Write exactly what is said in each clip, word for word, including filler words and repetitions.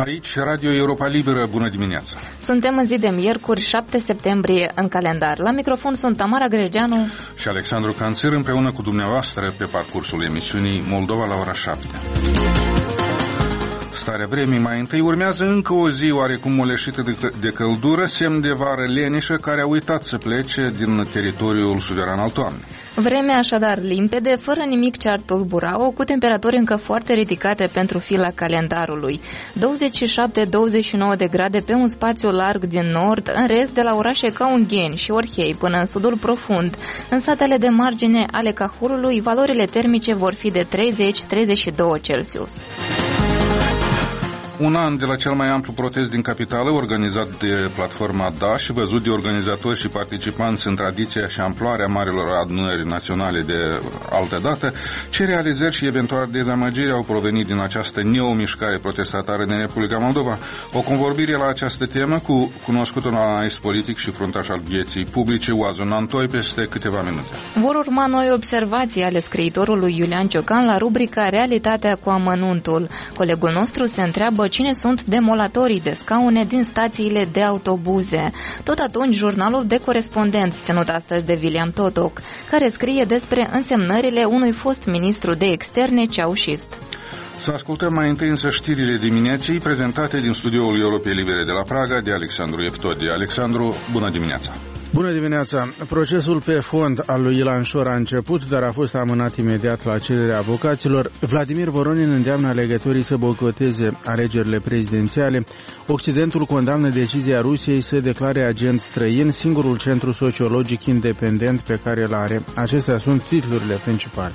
Aici, Radio Europa Liberă, bună dimineața! Suntem în zi de miercuri, șapte septembrie, în calendar. La microfon sunt Tamara Gregeanu și Alexandru Canțir, împreună cu dumneavoastră pe parcursul emisiunii Moldova la ora șapte. Starea vremii mai întâi urmează încă o zi oarecum moleșită de, de căldură, semn de vară lenișă care a uitat să plece din teritoriul suveran al toamnei. Vremea așadar limpede, fără nimic ce ar tulbura-o, cu temperaturi încă foarte ridicate pentru fila calendarului. douăzeci și șapte douăzeci și nouă de grade pe un spațiu larg din nord, în rest de la orașe ca Ungheni și Orhei până în sudul profund. În satele de margine ale Cahurului, valorile termice vor fi de treizeci treizeci și doi Celsius. Un an de la cel mai amplu protest din capitală, organizat de platforma Da și văzut de organizatori și participanți în tradiția și amploarea marilor adunări naționale de altă dată, ce realizări și eventual dezamăgiri au provenit din această neomișcare protestatară din Republica Moldova? O convorbire la această temă cu cunoscutul analist politic și fruntaș al vieții publice, Oazu Nantoi, peste câteva minute. Vor urma noi observații ale scriitorului Iulian Ciocan la rubrica Realitatea cu amănuntul. Colegul nostru se întreabă cine sunt demolatorii de scaune din stațiile de autobuze. Tot atunci, jurnalul de corespondent, ținut astăzi de William Totoc, care scrie despre însemnările unui fost ministru de externe ceaușist. Să ascultăm mai întâi însă știrile dimineții prezentate din studioul Europei Libere de la Praga de Alexandru Eftodie. Alexandru, bună dimineața! Bună dimineața! Procesul pe fond al lui Ilan Șor a început, dar a fost amânat imediat la cererea avocaților. Vladimir Voronin îndeamnă alegătorii să boicoteze alegerile prezidențiale. Occidentul condamnă decizia Rusiei să declare agent străin, singurul centru sociologic independent pe care îl are. Acestea sunt titlurile principale.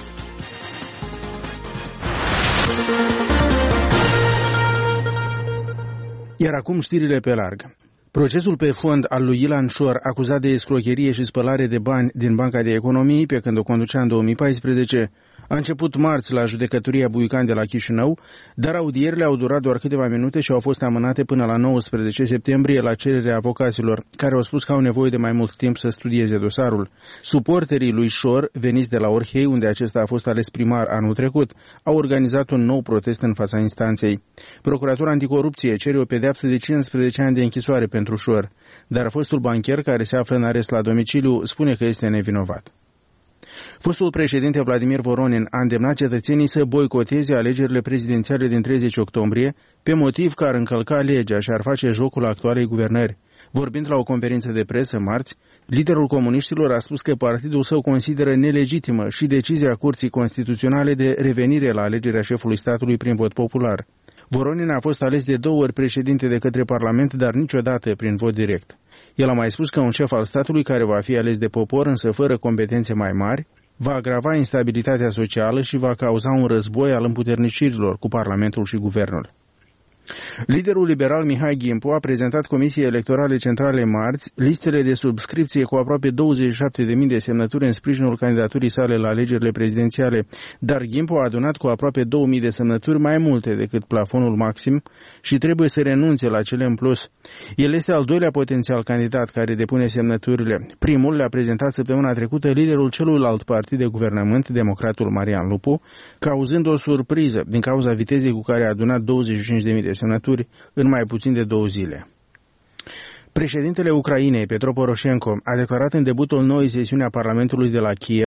Iar acum știrile pe larg. Procesul pe fond al lui Ilan Șor, acuzat de escrocherie și spălare de bani din Banca de Economii, pe când o conducea în două mii paisprezece, a început marți la judecătoria Buican de la Chișinău, dar audierile au durat doar câteva minute și au fost amânate până la nouăsprezece septembrie la cererea avocaților, care au spus că au nevoie de mai mult timp să studieze dosarul. Suporterii lui Șor, veniți de la Orhei, unde acesta a fost ales primar anul trecut, au organizat un nou protest în fața instanței. Procuratura Anticorupție cere o pedeapsă de cincisprezece ani de închisoare pentru Șor, dar fostul bancher, care se află în arest la domiciliu, spune că este nevinovat. Fostul președinte Vladimir Voronin a îndemnat cetățenii să boicoteze alegerile prezidențiale din treizeci octombrie, pe motiv că ar încălca legea și ar face jocul actualei guvernări. Vorbind la o conferință de presă marți, liderul comuniștilor a spus că partidul său consideră nelegitimă și decizia Curții Constituționale de revenire la alegerea șefului statului prin vot popular. Voronin a fost ales de două ori președinte de către Parlament, dar niciodată prin vot direct. El a mai spus că un șef al statului care va fi ales de popor, însă fără competențe mai mari, va agrava instabilitatea socială și va cauza un război al împuternicirilor cu Parlamentul și Guvernul. Liderul liberal Mihai Gimpo a prezentat Comisiei Electorale Centrale marți listele de subscripție cu aproape douăzeci și șapte de mii de semnături în sprijinul candidaturii sale la alegerile prezidențiale, dar Gimpo a adunat cu aproape două mii de semnături mai multe decât plafonul maxim și trebuie să renunțe la cele în plus. El este al doilea potențial candidat care depune semnăturile. Primul le-a prezentat săptămâna trecută liderul celuilalt partid de guvernământ, democratul Marian Lupu, cauzând o surpriză din cauza vitezei cu care a adunat douăzeci și cinci de mii de semnături în mai puțin de două zile. Președintele Ucrainei, Petro Poroșenko, a declarat în debutul noii sesiuni a Parlamentului de la Kiev